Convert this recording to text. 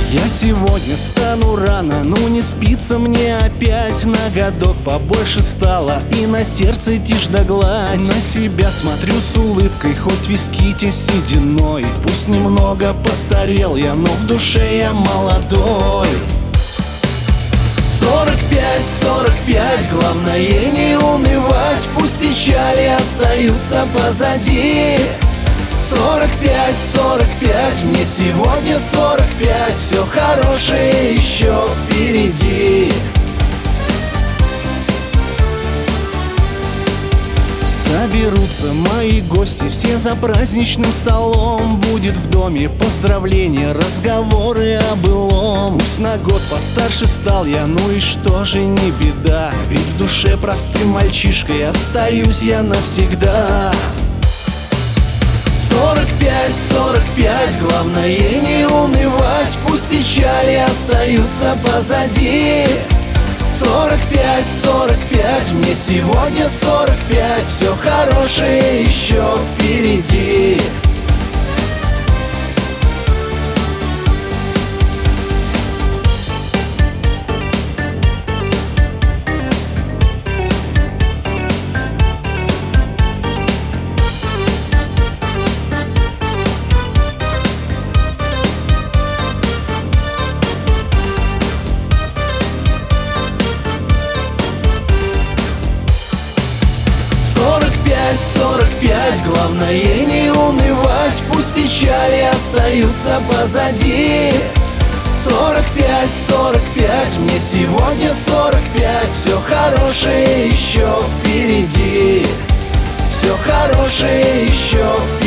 Я сегодня встану рано, ну не спится мне опять. На годок побольше стало, и на сердце тишь да гладь. На себя смотрю с улыбкой, хоть виски те сединой. Пусть немного постарел я, но в душе я молодой. 45, главное не унывать. Пусть печали остаются позади. 45, мне сегодня 45. Все хорошее еще впереди. Соберутся мои гости, все за праздничным столом. Будет в доме поздравления, разговоры о былом. Пусть на год постарше стал я, ну и что же, не беда. Ведь в душе простым мальчишкой остаюсь я навсегда. 45, главное не унывать. Пусть печали остаются позади. 45, мне сегодня 45. Все хорошее еще впереди. Главное не унывать. Пусть печали остаются позади. 45, мне сегодня 45. Все хорошее еще впереди. Все хорошее еще впереди.